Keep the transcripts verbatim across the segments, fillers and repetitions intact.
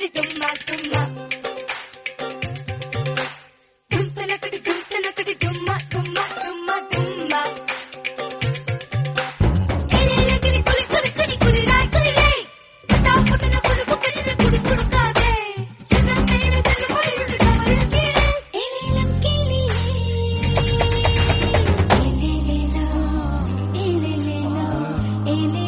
dumma dumma dum tanakadi dum tanakadi dumma dumma dumma dumma ele kiri kuli kuli kuli kuli rai kuli rai taappa mena kuli kuli kuli kuli kade chana mena chana kuli kuli kuli kiri ele kili ele ele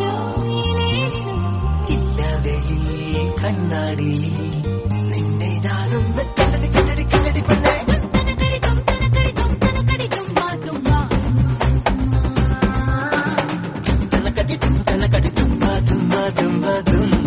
കണ്ണാടി നിന്നെ ഞാനൊന്ന് കണ്ണടി കണ്ണടി കണ്ണടി പെണ്ണേ തനക്കടി തനക്കടി തുമ്മ തുമ്മ തുമ്മ തുമ്മ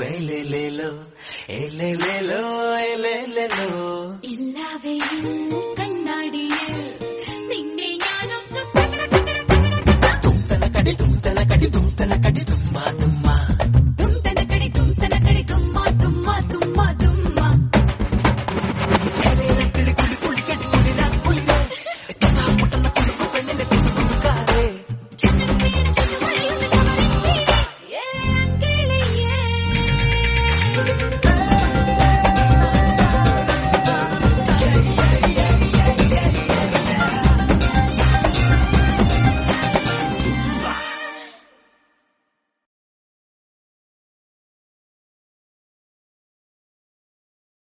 elelelo elelelo illa veil